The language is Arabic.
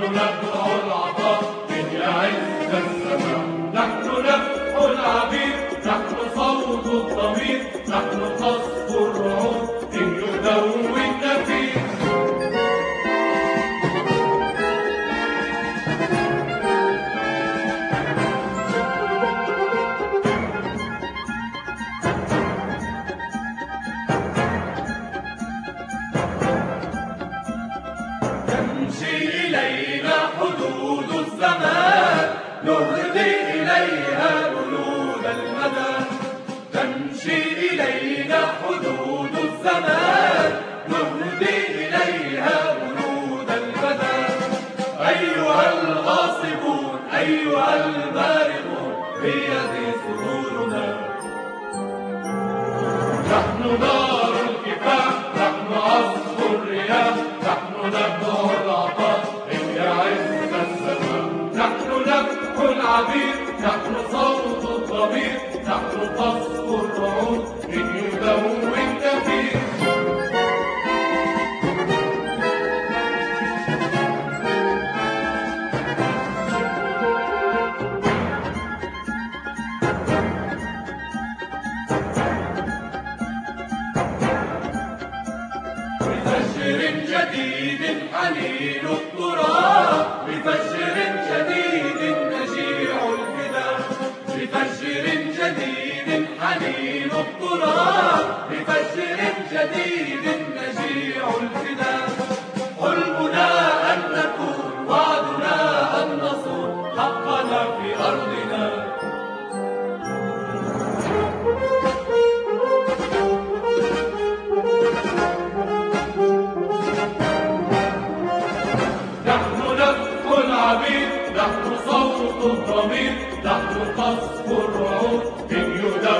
ندعو العطاء من يعز السماء. نحن نفح العبيد، نحن صوت الضمير، نحن قصف الرعود إن يدون النفير. تمشي إلينا حدود الزمان، نهدي إليها بلود المدى. تمشي إلينا حدود الزمان، نهدي إليها بلود المدى. أيها الغاصبون، أيها المارقون، بيدي صدورنا. نحن نار الكفاح، نحن عصف الرياح، نحن ندعو العطاء إن يعز السماء. نحن نفح العبيد، نحن صوت الضمير، نحن قصف الرعود إن يدون النفير. بفجر جديد حنين التراب، بفجر جديد نشيع الفداء. بفجر جديد حنين التراب، بفجر جديد نشيع الفداء. حلمنا أن نكون، وعدنا أن نصون حقنا في أرضنا. نحن صوت الضمير، نحن قصف الرعود إن يدون